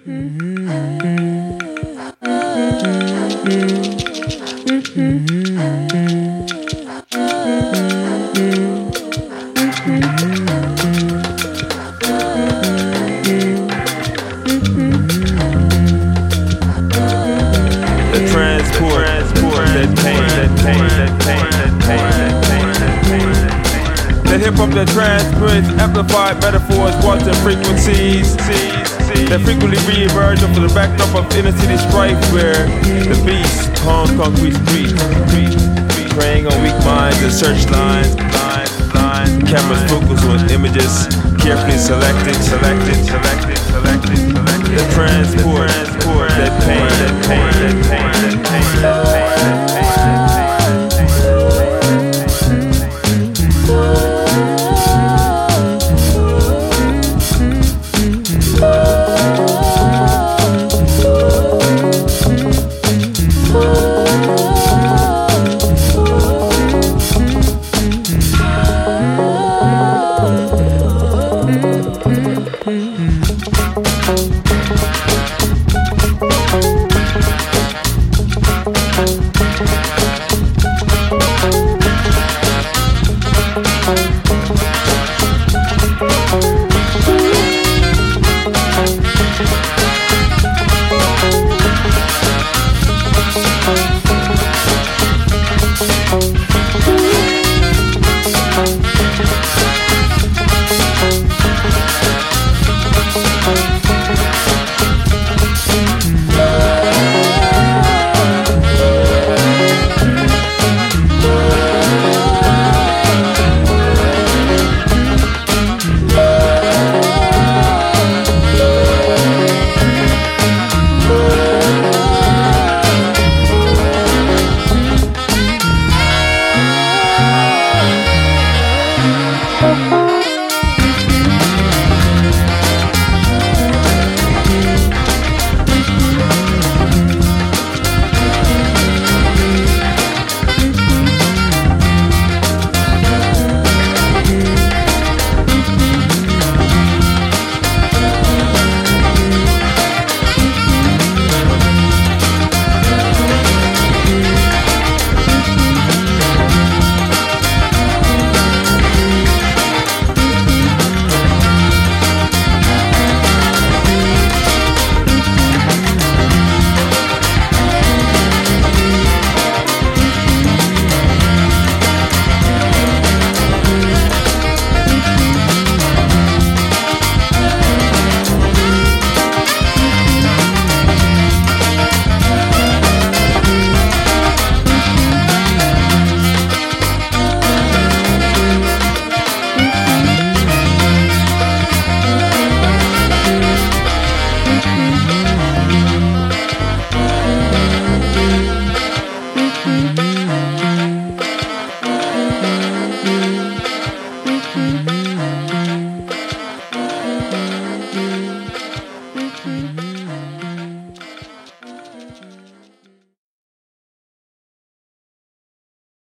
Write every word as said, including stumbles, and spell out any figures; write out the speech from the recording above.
Transport, that pain, that pain, that pain, that pain, that pain, that pain, that pain. That hip-hop that transmits amplified metaphors, quantum frequencies that frequently re-emerge off the backdrop of inner-city strife, where the beast haunts concrete streets, preying on weak minds and search lines, lines, lines. Cameras focus on images carefully selected, selected, selected, selected, selected. The transport, transport, that pain, that pain, that pain, that pain, that pain, that pain, that pain, that pain. Mm-hmm.